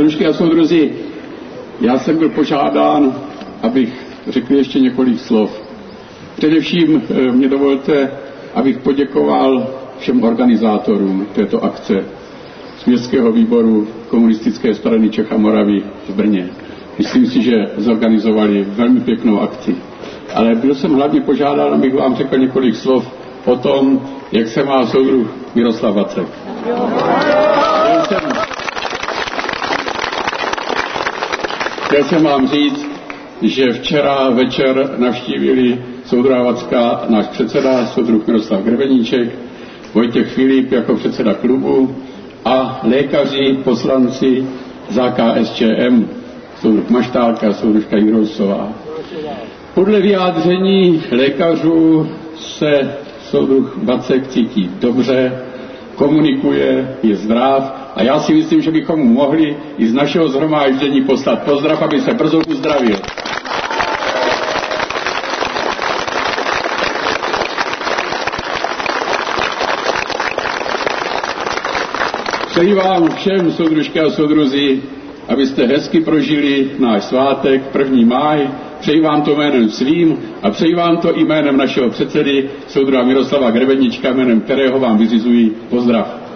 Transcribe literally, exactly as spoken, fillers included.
Soudružky a soudruzi, já jsem byl požádán, abych řekl ještě několik slov. Především mě dovolte, abych poděkoval všem organizátorům této akce z Městského výboru Komunistické strany Čech a Moravy v Brně. Myslím si, že zorganizovali velmi pěknou akci. Ale byl jsem hlavně požádán, abych vám řekl několik slov o tom, jak se má soudruh Miroslav Vacek. Chtěl jsem, chtěl jsem vám říct, že včera večer navštívili soudruha Vacka náš předseda, soudruh Miroslav Grebeníček, Vojtěch Filip jako předseda klubu a lékaři, poslanci za K S Č M, soudruh Maštálka, soudružka Jirousová. Podle vyjádření lékařů se soudruh Vacek cítí dobře, komunikuje, je zdrav a já si myslím, že bychom mu mohli i z našeho shromáždění poslat pozdrav, aby se brzo uzdravil. Přeji vám všem, soudružky a soudruzi, abyste hezky prožili náš svátek první máj. Přeji vám to jménem svým a přeji vám to i jménem našeho předsedy, soudruha Miroslava Grebeníčka, jménem kterého vám vyřizuji pozdrav.